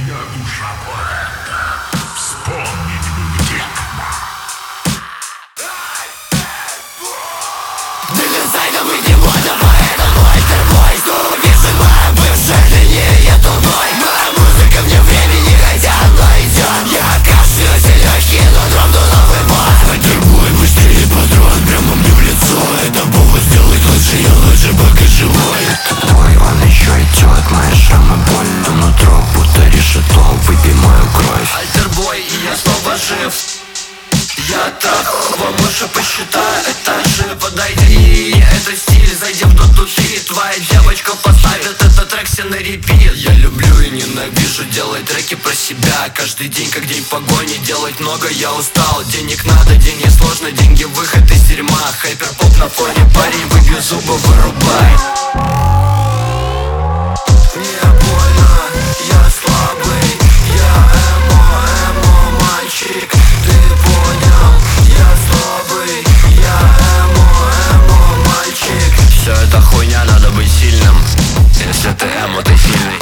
Моя душа поэта. Вспомнить бы где. Дилизайна мы не будем, поэтому Альтербой снова пишет моя бывшая линия тупой. Моя музыка вне времени, хотя она идет. Я кашляюсь и легкий, но драмду новый бой. Альтербой быстрее патрон прямо мне в лицо. Это повод сделать лучше, я лучше пока живой. Этот бой, он еще идет, мои шрамы больно нутро, будто решето, выпей мою кровь. Альтербой, и я снова жив. Я так вам лучше посчитаю этажи. Подойди, это стиль, зайди в тот хит. Твоя девочка поставит этот трек себе на репит. Я люблю и ненавижу делать треки про себя. Каждый день как день погони, делать много я устал. Денег надо, деньги сложно, деньги выход из дерьма. Хайпер-поп на фоне, парень, выбью зубы, вырубай. Мне больно, я слабый, я эмо мальчик. Ты понял, я слабый, я эмо мальчик. Все это хуйня, надо быть сильным. Если ты эмо, ты сильный.